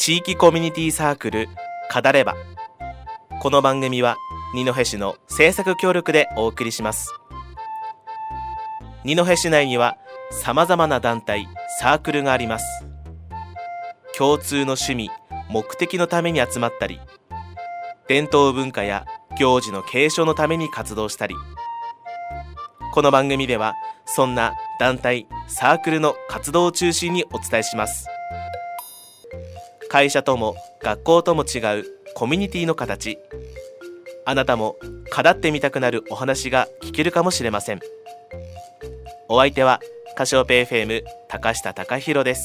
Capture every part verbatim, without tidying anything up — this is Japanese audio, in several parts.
地域コミュニティサークル語れば。この番組は二戸市の制作協力でお送りします。二戸市内にはさまざまな団体サークルがあります。共通の趣味目的のために集まったり、伝統文化や行事の継承のために活動したり、この番組ではそんな団体サークルの活動を中心にお伝えします。会社とも学校とも違うコミュニティの形、あなたも語ってみたくなるお話が聞けるかもしれません。お相手はカシオペ エフエム 高下貴弘です。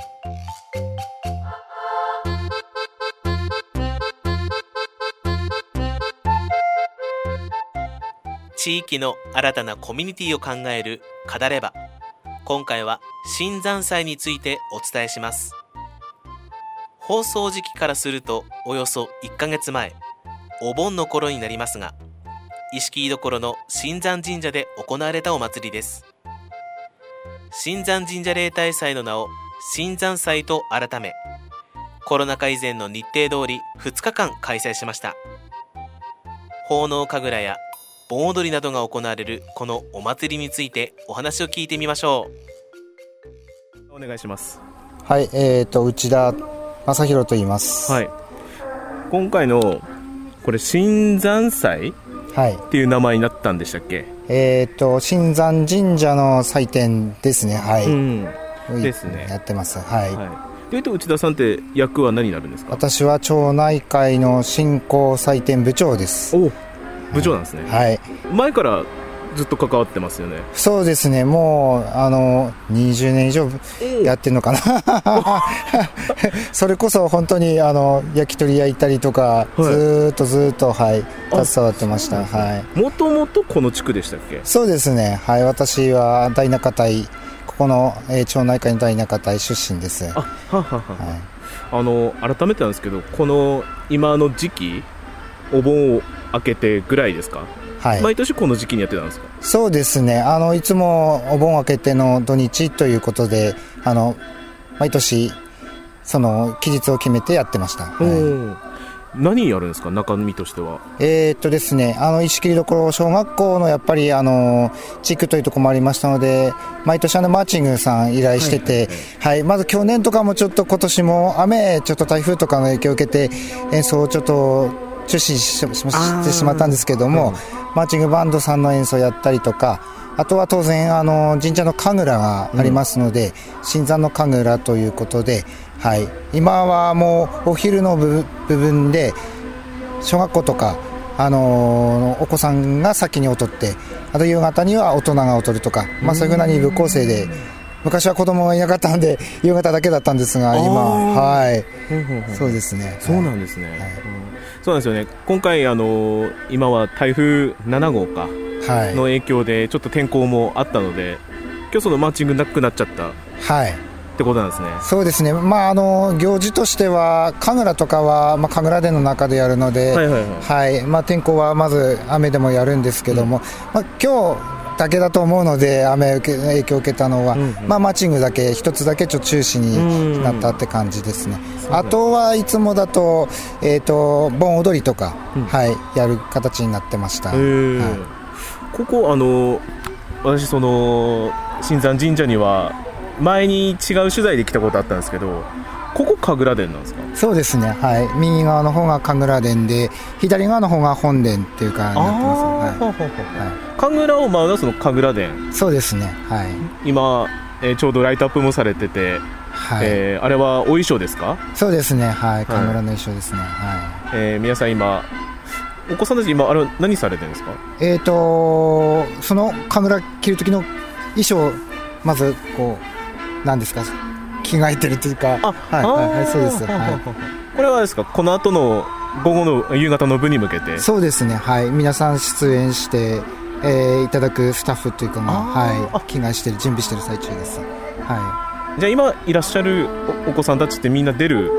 地域の新たなコミュニティを考える語れば。今回は新山祭についてお伝えします。放送時期からするとおよそいっかげつまえ、お盆の頃になりますが、石木居所の新山神社で行われたお祭りです。新山神社例大祭の名を新山祭と改め、コロナ禍以前の日程通りふつかかん開催しました。奉納神楽や盆踊りなどが行われるこのお祭りについてお話を聞いてみましょう。お願いします。 はい、えーと内田正弘と言います。 はい、今回のこれ新山祭っていう名前になったんでしたっけ？はい、 えーと新山神社の祭典ですね。はい、うん、 ですね、 やってます。はい、 はい、で内田さんって役は何になるんですか？ 私は町内会の振興祭典部長です。 お、部長なんですね。 はい、 前からずっと関わってますよね。 そうですね、もうあのにじゅうねん以上やってるのかなそれこそ本当にあの焼き鳥焼いたりとか、はい、ずっとずっと、はい、携わってました。はい、 もともとこの地区でしたっけ？ そうですね、はい、私は大中隊、ここの、えー、町内会の大中隊出身です。 あははは、はい、あの改めてなんですけど、この今の時期、お盆を明けてぐらいですか？はい、毎年この時期にやってたんですか？ そうですね、あのいつもお盆明けての土日ということで、あの毎年その期日を決めてやってました。はい、 何やるんですか、中身としては？ えーっとですね、あの石切所小学校のやっぱりあの地区というところもありましたので、毎年あのマーチングさん依頼してて、はいはいはいはい、まず去年とかもちょっと今年も雨、ちょっと台風とかの影響を受けて演奏をちょっと中止してしまったんですけども、うん、マーチングバンドさんの演奏をやったりとか、あとは当然あの神社の神楽がありますので、うん、新山の神楽ということで、はい、今はもうお昼の部分で小学校とか、あのー、お子さんが先に踊って、あと夕方には大人が踊るとか、まあ、そういうふうなに部構成で、昔は子供がいなかったんで夕方だけだったんですが、今はい、そうですね。 そうなんですね。はい、そうなんですよね。今回あの今は台風ななごうかの影響でちょっと天候もあったので、今日そのマーチングなくなっちゃった、はい、ってことなんですね。 そうですね、まあ、あの行事としては神楽とかは、まあ、神楽殿の中でやるので、はいはいはいはい、まあ、天候はまず雨でもやるんですけども、うん、まあ、今日だけだと思うので、雨受け影響を受けたのは、うんうん、まあ、マーチングだけ一つだけちょっと中止になったって感じですね。あとはいつもだと、えーと、盆踊りとか、うん、はい、やる形になってました。はい、 ここあの私その新山神社には前に違う取材で来たことあったんですけど、ここ神楽殿なんですか？ そうですね、はい、右側の方が神楽殿で、左側の方が本殿っていう感じになってます。はいはい、 神楽を舞うのはその神楽殿。 そうですね、はい、 今、えー、ちょうどライトアップもされてて、はい、えー、あれはお衣装ですか？ そうですね、はい、神楽の衣装ですね。はい、 えー、皆さん今お子さんたち今あれ何されてるんですか？ えーとその神楽着る時の衣装をまずこう何ですか、着替えてるというか、あ、はいはいはい、そうです。はい、 これはですか、この後の午後の夕方の部に向けて？そうですね、はい、皆さん出演して、えー、いただくスタッフというかが、はい、着替えしてる準備してる最中です。はい、 じゃあ今いらっしゃる お, お子さんたちってみんな出る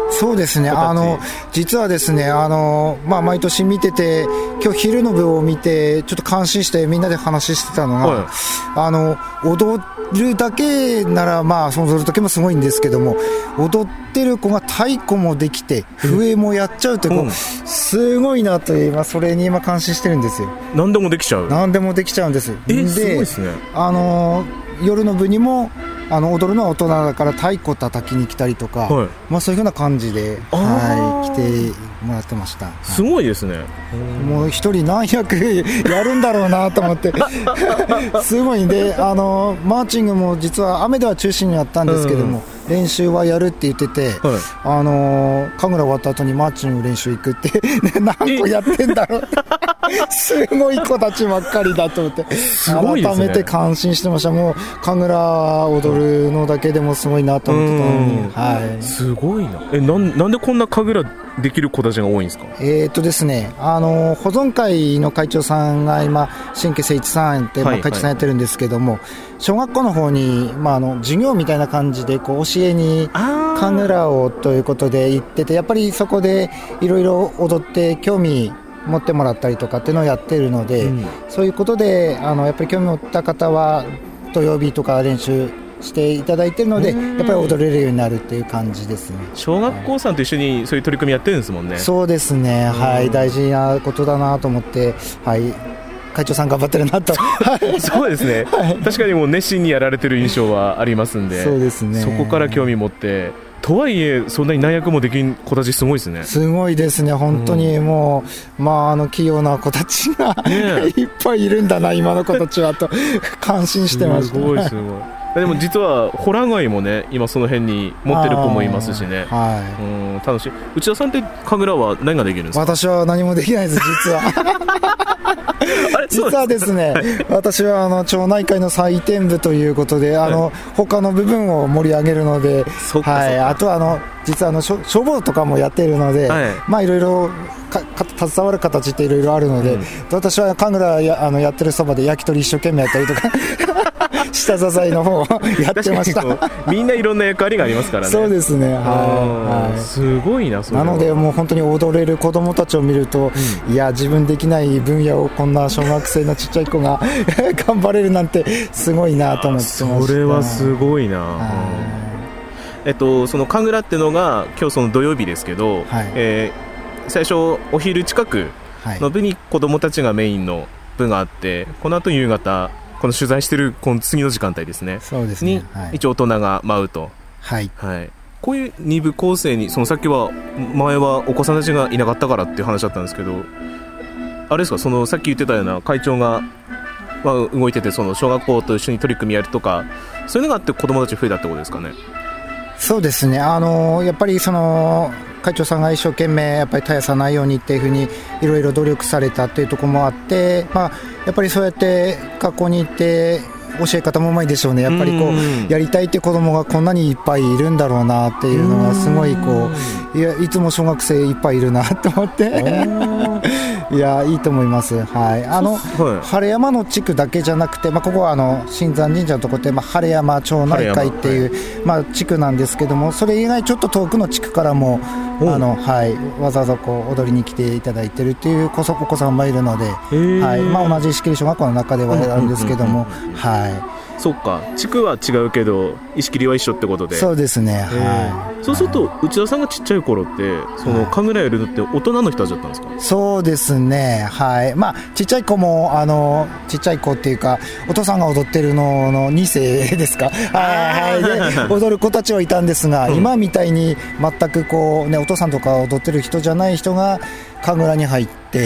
そうですね、あの実はですね、あの、まあ、毎年見てて、今日昼の部を見てちょっと感心してみんなで話してたのが、はい、あの踊るだけなら、まあ、その踊るだけもすごいんですけども、踊ってる子が太鼓もできて笛もやっちゃうという、うん、すごいなという、まあ、それに今感心してるんですよ。 何でもできちゃう。 何でもできちゃうんです。 えで、 すごいですね。 あの夜の部にもあの踊るのは大人だから太鼓叩きに来たりとか、はい、まあ、そういう風な感じで、はい、来てもらってました、はい、 すごいですね。 もう一人何役やるんだろうなと思ってすごいんで、あのマーチングも実は雨では中止になったんですけども、うん、練習はやるって言ってて、はい、あの神楽終わった後にマーチング練習行くって何個やってんだろうすごい子たちばっかりだと思って、すごいですね、改めて感心してました。もう神楽踊るのだけでもすごいなと思ってたのに、はい、すごいな。 え、なん、なんでこんな神楽できる子たちが多いんですか？ えーとですね、あの保存会の会長さんが今新家誠一さんって、まあ、会長さんやってるんですけども、はいはい、小学校の方に、まあ、あの授業みたいな感じでこう教えに神楽をということで行ってて、やっぱりそこでいろいろ踊って興味持ってもらったりとかっていうのをやってるので、うん、そういうことであのやっぱり興味を持った方は土曜日とか練習していただいているので、やっぱり踊れるようになるっていう感じですね。 小学校さんと一緒にそういう取り組みやってるんですもんね。 そうですね、はい、大事なことだなと思って、はい、会長さん頑張ってるなとそうですね、はい、確かにもう熱心にやられてる印象はありますんで、 そうですね、 そこから興味持って、とはいえそんなに何役もできん子たちすごいですね。 すごいですね、本当にもう、うん、まあ、あの器用な子たちが、ね、いっぱいいるんだな今の子たちはと感心してました。 すごいすごいでも実はホラ貝もね、今その辺に持ってる子もいますしね、はい、うん、楽しい。内田さんって神楽は何ができるんですか？ 私は何もできないです実はあれ実はですね、はい、私はあの町内会の採点部ということで、あの、はい、他の部分を盛り上げるので、はい、あとはあの実はあの消防とかもやっているので、はい、まあいろいろかか携わる形っていろいろあるので、うん、私は神楽 や, あのやってるそばで焼き鳥一生懸命やったりとか下支えの方をやってましたみんないろんな役割がありますからね。 そうですね、はい、 すごいな。それはなのでもう本当に踊れる子どもたちを見ると、うん、いや自分できない分野をこんな小学生のちっちゃい子が頑張れるなんてすごいなと思ってました。 それはすごいな。えっと、その神楽っていうのが今日その土曜日ですけど、はい、えー、最初お昼近くの部に子どもたちがメインの部があって、この後夕方この取材してるこの次の時間帯ですね、 そうですね、 に、はい、一応大人が舞うと、 はいはい、こういうに部構成に、そのさっきは前はお子さんたちがいなかったからっていう話だったんですけど、あれですか、そのさっき言ってたような会長が、まあ、動いててその小学校と一緒に取り組みやるとか、そういうのがあって子どもたち増えたってことですかね。 そうですね、あのやっぱりその会長さんが一生懸命やっぱり絶やさないようにっていうふうにいろいろ努力されたっていうところもあって、まあ、やっぱりそうやって学校に行って教え方もうまいでしょうね。やっぱりこうやりたいって子供がこんなにいっぱいいるんだろうなっていうのがすごいこう、いやいつも小学生いっぱいいるなと思っていやいいと思います、はい、あの、はい、晴山の地区だけじゃなくて、まあ、ここはあの新山神社のところって、まあ、晴山町内会っていう、はい、まあ、地区なんですけども、それ以外ちょっと遠くの地区からもあの、はい、わざわざこう踊りに来ていただいてるっていうお子さんもいるので、はい、まあ、同じ石切小学校の中ではあるんですけども、はい、 そっか、地区は違うけど石切は一緒ってことで。 そうですね、はい、 そうすると内田さんがちっちゃい頃ってその神楽やるのって大人の人たちだったんですか？ そうですね、はい、まあ、ちっちゃい子もあのちっちゃい子っていうかお父さんが踊ってるののに世ですか、はいはい、で踊る子たちはいたんですが、うん、今みたいに全くこう、ね、お父さんとか踊ってる人じゃない人が神楽に入って、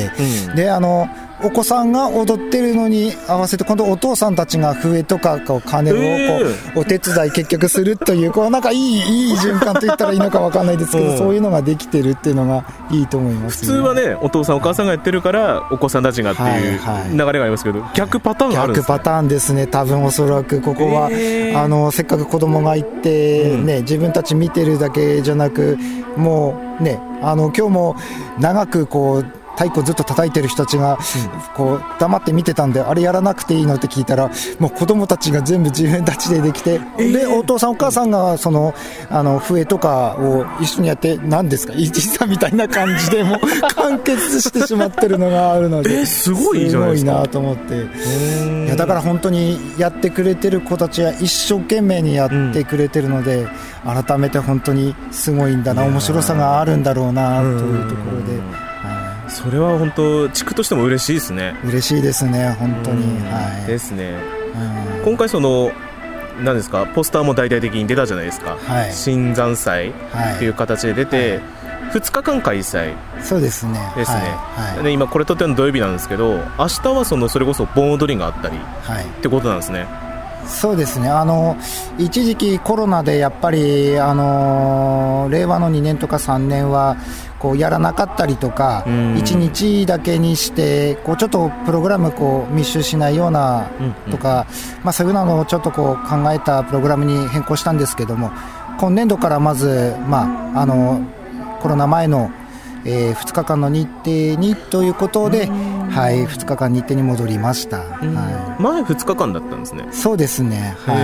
うん、であのお子さんが踊ってるのに合わせて今度お父さんたちが笛とかこう鐘をこう、えー、お手伝い結局するという、こうなんかいい、いい循環と言ったらいいのか分かんないですけど、うん、そういうのができてるっていうのがいいと思います、ね、 普通はねお父さんお母さんがやってるからお子さんたちがっていう流れがありますけど、はいはい、逆パターンがあるんですか？ 逆パターンですね、多分おそらくここは、えー、あのせっかく子供がいて、うんね、自分たち見てるだけじゃなく、もうね、あの今日も長くこう太鼓ずっと叩いてる人たちがこう黙って見てたんで、あれやらなくていいのって聞いたら、もう子供たちが全部自分たちでできて、えー、でお父さんお母さんがそのあの笛とかを一緒にやって、何ですかいちさんみたいな感じでもう完結してしまってるのがあるので、 えー、すごいじゃないですか。 すごいなと思って、いやだから本当にやってくれてる子たちは一生懸命にやってくれてるので、うん、改めて本当にすごいんだな、面白さがあるんだろうなというところで、 はい、それは本当地区としても嬉しいですね。 嬉しいですね本当に、 はい、ですね、 うん、 今回その何ですか、ポスターも大々的に出たじゃないですか、はい、新山祭という形で出て、はい、ふつかかん開催そうですねですね、 はいはい、 で今これ撮ってるの土曜日なんですけど、明日はそのそれこそ盆踊りがあったり、はい、ってことなんですね。 そうですね、あの一時期コロナでやっぱり、あの令和のにねんとかさんねんはこうやらなかったりとか、いちにちだけにしてこうちょっとプログラムこう密集しないようなとか、うんうん、まあ、そういうのをちょっとこう考えたプログラムに変更したんですけども、今年度からまず、まあ、あのコロナ前のえー、ふつかかんの日程にということで、はい、ふつかかん日程に戻りました、はい、 前ふつかかんだったんですね。 そうですね、はい、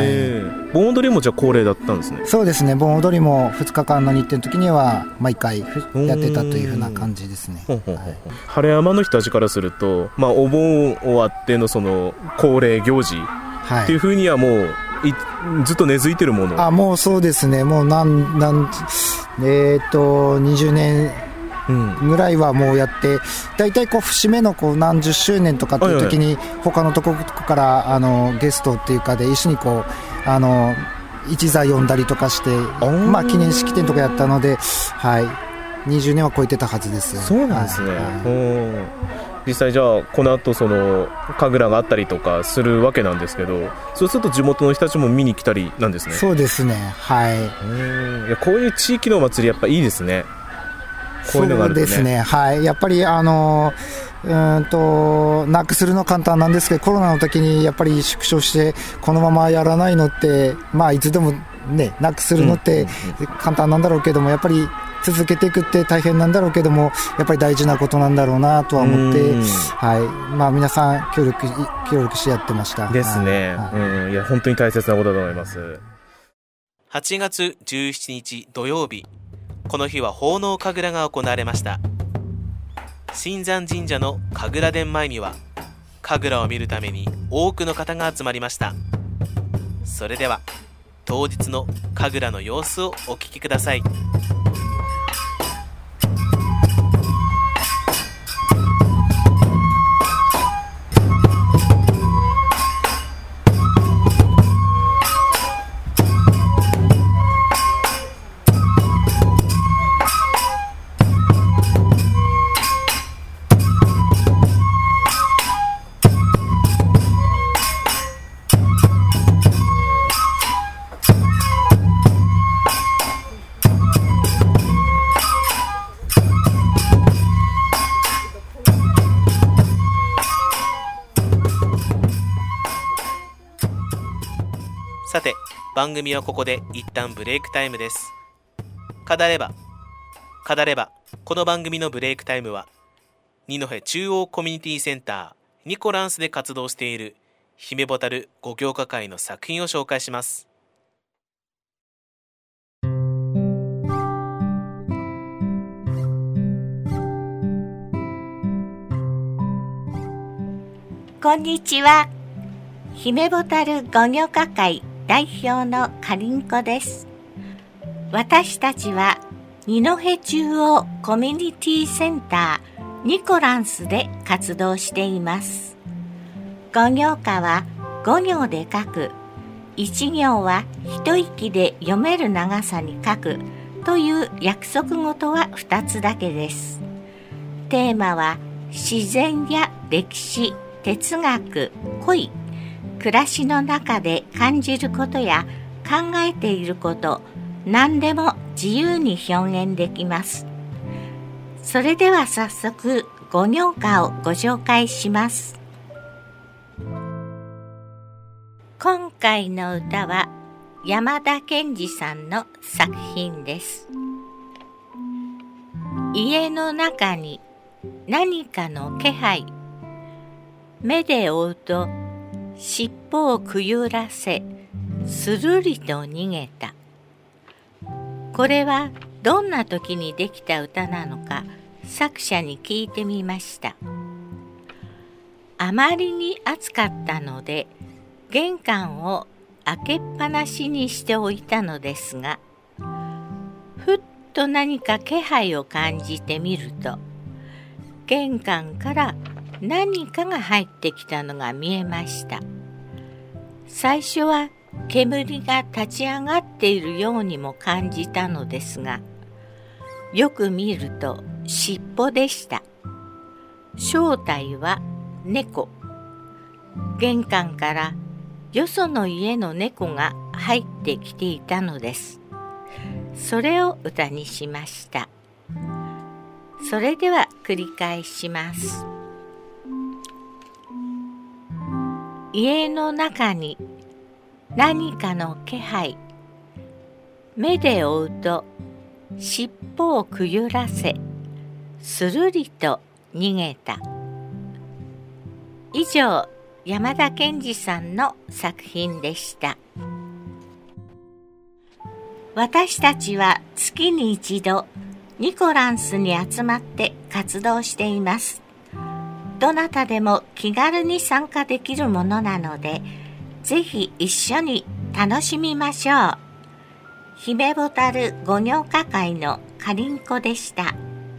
盆踊りもじゃあ恒例だったんですね。 そうですね、盆踊りもふつかかんの日程の時には毎回やってたというふうな感じですね。 ほうほうほう、はい、晴山の人たちからすると、まあ、お盆終わってのその恒例行事っていうふうにはもうずっと根付いてるもの。 あ、もうそうですね、もうなんなんえー、っとにじゅうねんぐらいはもうやって、だいたいこう節目のこう何十周年とかっていう時に他のところからあのゲストっていうかで一緒にこうあの一座呼んだりとかして、まあ、記念式典とかやったので、はい、にじゅうねんは超えてたはずです。 そうなんですね、はいはい、実際じゃあこの後その神楽があったりとかするわけなんですけど、そうすると地元の人たちも見に来たりなんですね。 そうですね、はい、 うん、いやこういう地域のお祭りやっぱいいですね。こういうのがあるとね。 そうですね、はい、やっぱりあのうんとなくするの簡単なんですけど、コロナの時にやっぱり縮小してこのままやらないのって、まあ、いつでも、ね、なくするのって簡単なんだろうけども、やっぱり続けていくって大変なんだろうけども、やっぱり大事なことなんだろうなとは思って、はい、まあ、皆さん協力協力してやってましたですね、はい、うん、いや本当に大切なことだと思います。 はちがつじゅうしちにち土曜日、この日は奉納神楽が行われました。新山神社の神楽殿前には神楽を見るために多くの方が集まりました。それでは当日の神楽の様子をお聞きください。さて、番組はここで一旦ブレイクタイムです。語れば語ればこの番組のブレイクタイムは二戸中央コミュニティセンターニコランスで活動している姫ボタル五行歌会の作品を紹介します。 こんにちは。姫ボタル五行歌会代表のかりんこです。私たちは二戸中央コミュニティセンターニコランスで活動しています。五行歌は五行で書く、一行は一息で読める長さに書くという約束事は二つだけです。テーマは自然や歴史、哲学、恋、暮らしの中で感じることや考えていること、何でも自由に表現できます。それでは早速五行歌をご紹介します。今回の歌は山田健二さんの作品です。家の中に何かの気配。目で追うと尻尾をくゆらせ、するりと逃げた。これはどんな時にできた歌なのか、作者に聞いてみました。あまりに暑かったので、玄関を開けっぱなしにしておいたのですが、ふっと何か気配を感じてみると、玄関から何かが入ってきたのが見えました。最初は煙が立ち上がっているようにも感じたのですが、よく見ると尻尾でした。正体は猫。玄関からよその家の猫が入ってきていたのです。それを歌にしました。それでは繰り返します。家の中に何かの気配。目で追うと尻尾をくゆらせ、するりと逃げた。以上、山田健二さんの作品でした。私たちは月に一度ニコランスに集まって活動しています。どなたでも気軽に参加できるものなので、ぜひ一緒に楽しみましょう。姫ボタル五行歌会のかりんこでした。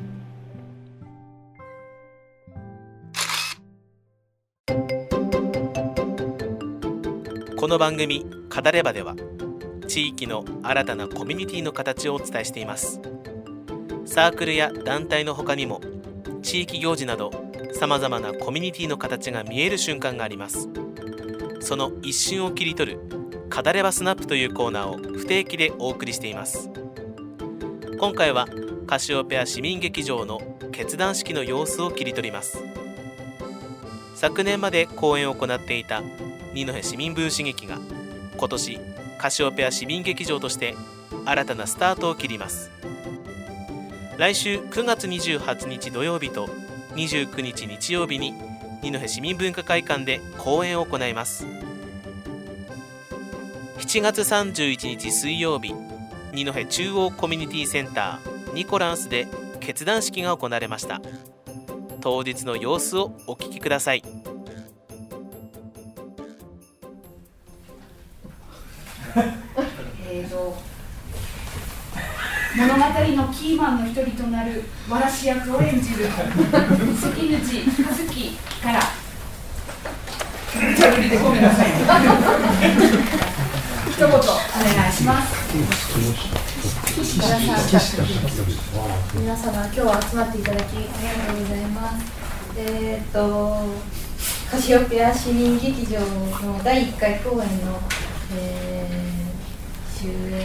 この番組語ればでは、地域の新たなコミュニティの形をお伝えしています。サークルや団体の他にも、地域行事などさまざまなコミュニティの形が見える瞬間があります。その一瞬を切り取る語ればスナップというコーナーを不定期でお送りしています。今回はカシオペア市民劇場の結団式の様子を切り取ります。昨年まで公演を行っていた二戸市民分子劇が今年カシオペア市民劇場として新たなスタートを切ります。来週くがつにじゅうはちにち土曜日とにじゅうくにち日曜日に二戸市民文化会館で公演を行います。しちがつさんじゅういちにち水曜日、二戸中央コミュニティセンターニコランスで結団式が行われました。当日の様子をお聞きください。 えーと物語のキーマンの一人となるわらし役を演じる関口和樹から無茶ぶりでごめんなさい一言お願いします。 皆様、今日は集まっていただきありがとうございます。えーとカシオペア市民劇場のだいいっかい公演の、えー、終演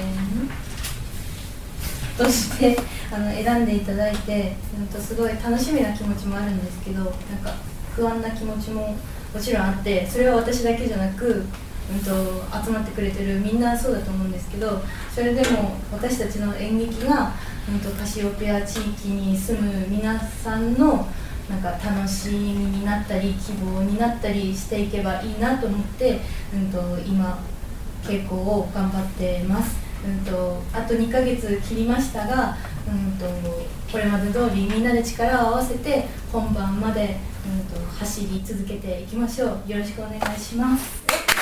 としてあの選んでいただいて、すごい楽しみな気持ちもあるんですけど、なんか不安な気持ちももちろんあって、それは私だけじゃなく、うん、と集まってくれてるみんなそうだと思うんですけど、それでも私たちの演劇が、うん、とカシオペア地域に住む皆さんのなんか楽しみになったり希望になったりしていけばいいなと思って、うん、と今稽古を頑張ってます。うんとあとにかげつ切りましたが、うんとこれまで通りみんなで力を合わせて本番まで、うんと走り続けていきましょう。よろしくお願いします。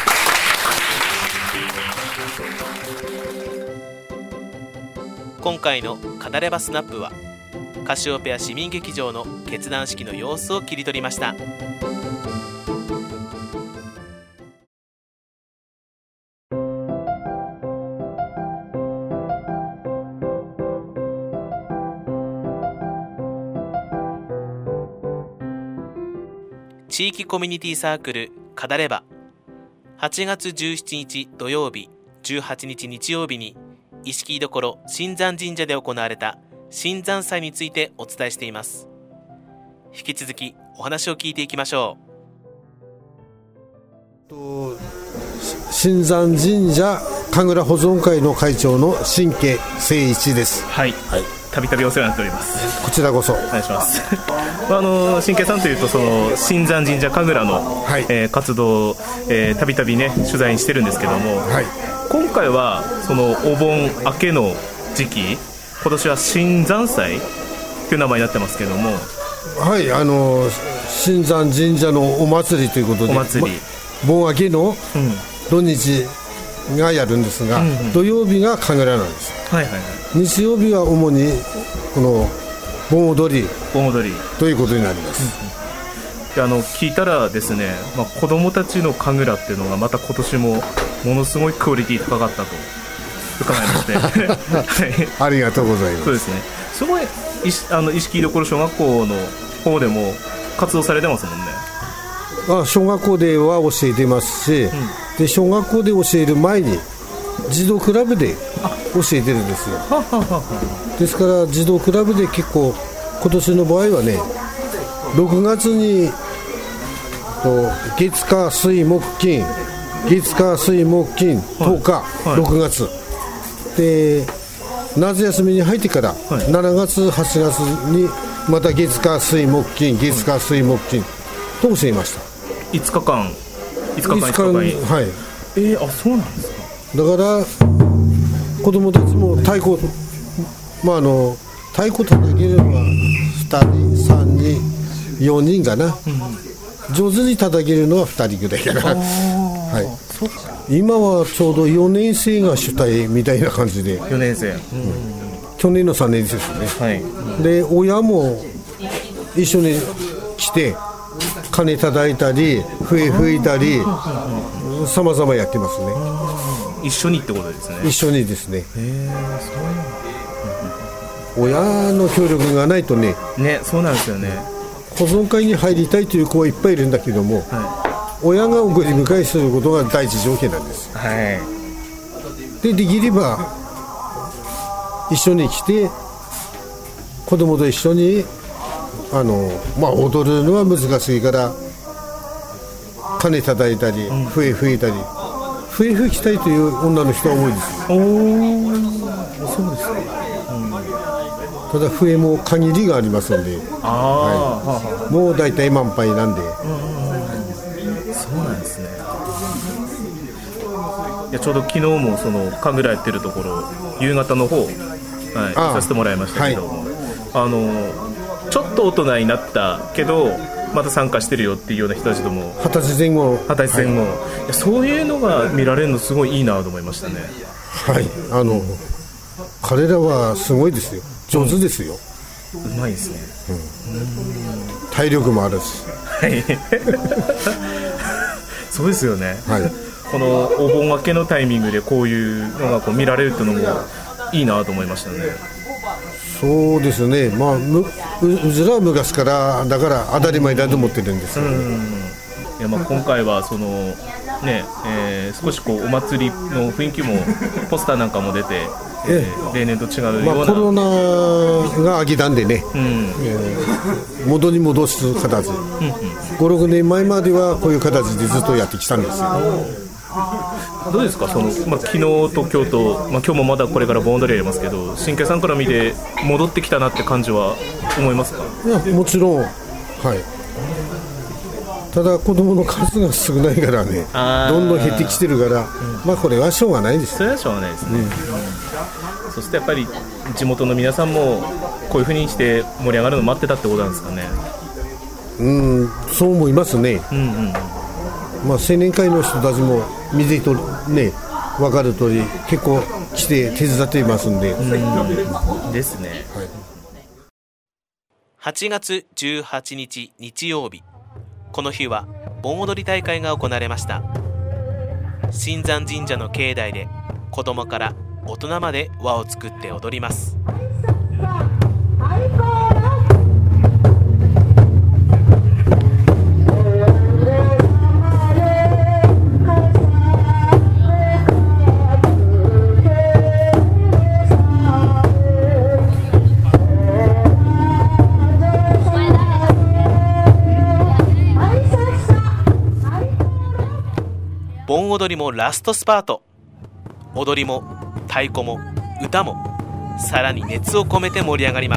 今回の語ればスナップはカシオペア市民劇場の結団式の様子を切り取りました。地域コミュニティサークル語れば、はちがつじゅうしちにち土曜日、じゅうはちにち日曜日に意識どころ新山神社で行われた新山祭についてお伝えしています。引き続きお話を聞いていきましょう。新山神社神楽保存会の会長の新家誠一です。 はい、はい、 たびたびお世話になっております。 こちらこそお願いします。あの新家さんというとその新山神社神楽の、はいえー、活動をたびたびね取材してるんですけども、はい、今回はそのお盆明けの時期、今年は新山祭という名前になってますけども、 はい、あの新山神社のお祭りということで、お祭り、ま、盆明けの土日がやるんですが、うんうん、土曜日が神楽なんです、はいはいはい、日曜日は主にこの盆踊り盆踊りということになります、 うんうん、であの聞いたらですね、まあ、子どもたちの神楽っていうのがまた今年もものすごいクオリティ高かったと伺いまして、はい、 ありがとうございます。 そうですね、すごいあの石木どころ小学校の方でも活動されてますもんね。 あ、小学校では教えてますし、うん、で小学校で教える前に児童クラブで教えてるんですよ。はははですから児童クラブで結構今年の場合はね、ろくがつにと月火水木金月火水木金とおか、はいはい、ろくがつで夏休みに入ってから、はい、しちがつはちがつにまた月火水木金月火水木金と教えました。 いつかかんいつかかんいつかかん、はい、えー、あ、そうなんですか。 だから子供たちも太鼓、まあ、あの太鼓叩けるのはふたりさんにんよにんかな、うん、上手に叩けるのはふたりぐらいかな、はい、今はちょうどよねん生が主体みたいな感じで。 よねん生、うん、 去年のさんねん生ですね、はい、で親も一緒に来て鐘叩いたり笛吹いたりさまざまやってますね。 一緒にってことですね。 一緒にですね。へー、そういう親の協力がないとね。 ね、そうなんですよね。 保存会に入りたいという子はいっぱいいるんだけども、はい、親が送り迎えすることが第一条件なんです、はい、でできれば一緒に来て子供と一緒にあの、まあ、踊るのは難しいから鐘叩いたり、うん、笛吹いたり笛吹きたいという女の人は多いです。おー、そうですね、うん、ただ笛も限りがありますので、あ、はい、もうだいたい満杯なんで、うん、 そうなんですね。いやちょうど昨日もその神楽やってるところ夕方の方、はい、させてもらいましたけども、はい、あのちょっと大人になったけどまた参加してるよっていうような人たちとも二十歳前後二十歳前後、はい、いやそういうのが見られるのすごいいいなと思いましたね。 はい、あの彼らはすごいですよ、上手ですよ、 うん、うまいですね、 うん、体力もあるし、はいそうですよね、はい、このお盆明けのタイミングでこういうのがこう見られるっていうのもいいなと思いましたね。 そうですね、まあ、う, うずらは昔からだから当たり前だと思ってるんですけど、うん、 いやまあ今回はその、ねえー、少しこうお祭りの雰囲気もポスターなんかも出て、えー、例年と違うような、 まあ、コロナが飽きたんでね、うんえー、元に戻す形、うんうん、ごろくねんまえまではこういう形でずっとやってきたんですよ。 どうですかその、まあ、昨日と今日と、まあ、今日もまだこれから盆踊りやりますけど新家さんから見て戻ってきたなって感じは思いますか。 いやもちろん、はい、ただ子供の数が少ないからねどんどん減ってきてるから、うんまあ、これはしょうがないです。 それはしょうがないですね、うんうん、そしてやっぱり地元の皆さんもこういう風にして盛り上がるのを待ってたってことなんですかね。 うんそう思いますね、うんうんまあ、青年会の人たちも見てとね分かる通り結構来て手伝っていますんで、 うんですね、はい、 はちがつじゅうはちにち日曜日、この日は盆踊り大会が行われました。新山神社の境内で子供から大人まで輪を作って踊ります。盆踊りもラストスパート。踊りも太鼓も歌もさらに熱を込めて盛り上がります。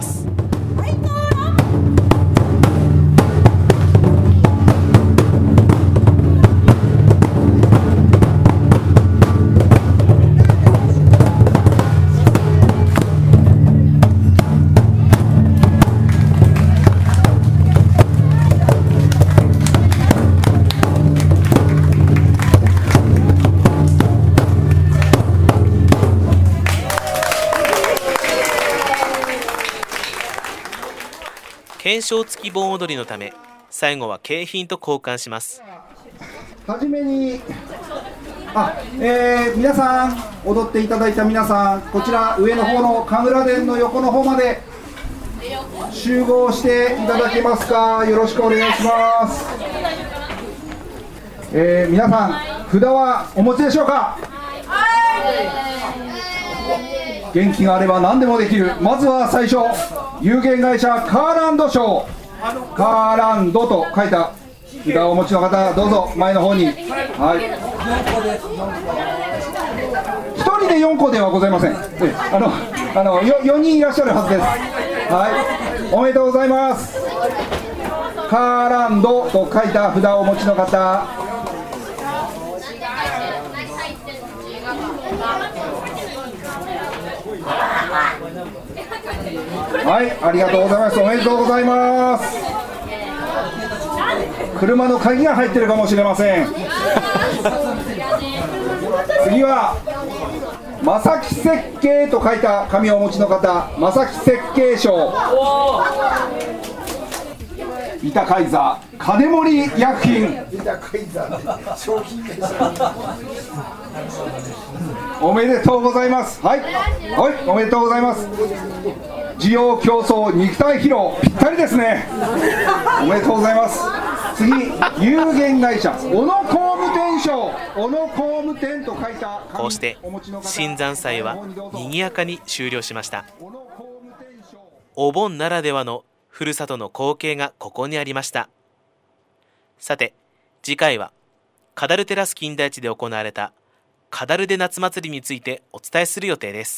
懸賞付き盆踊りのため、最後は景品と交換します。 はじめにあ、えー、皆さん踊っていただいた皆さん、こちら上の方の神楽殿の横の方まで集合していただけますか。よろしくお願いします。えー、皆さん札はお持ちでしょうか。元気があれば何でもできる。まずは最初、有限会社カーランド賞、カーランドと書いた札をお持ちの方、どうぞ前の方に。はい、ひとりでよんこではございません。えあのあの よ, よにんいらっしゃるはずです。はい、おめでとうございます。カーランドと書いた札をお持ちの方、はい、ありがとうございます。おめでとうございます。車の鍵が入ってるかもしれません。次は正木設計と書いた紙をお持ちの方、正木設計賞、板カイザー金森薬品、おめでとうございます。はい、はい、おめでとうございます。需要競争肉体披露、ぴったりですね。おめでとうございます。次、有限会社小野工務店賞、小野工務店と書いた。 こうして新山祭は賑やかに終了しました。お盆ならではのふるさとの光景がここにありました。さて次回はカダルテラス金田地で行われたカダルデ夏祭りについてお伝えする予定です。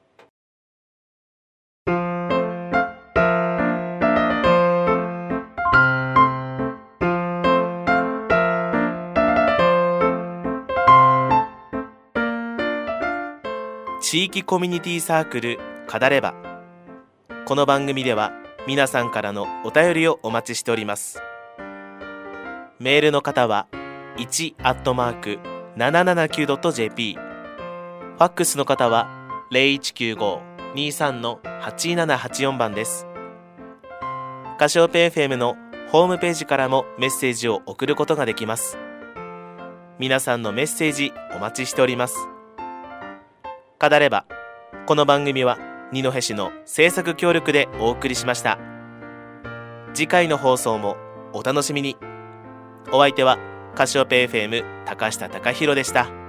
地域コミュニティサークルカダレバ。この番組では皆さんからのお便りをお待ちしております。メールの方はいち アットマーク ななななきゅう ドット ジェーピー、 ファックスの方は ゼロいちきゅうご にさん はちななはちよん 番です。カシオペ エフエム のホームページからもメッセージを送ることができます。皆さんのメッセージお待ちしております。カダレバ。この番組は二戸市の制作協力でお送りしました。次回の放送もお楽しみに。お相手はカシオペ エフエム 高下貴弘でした。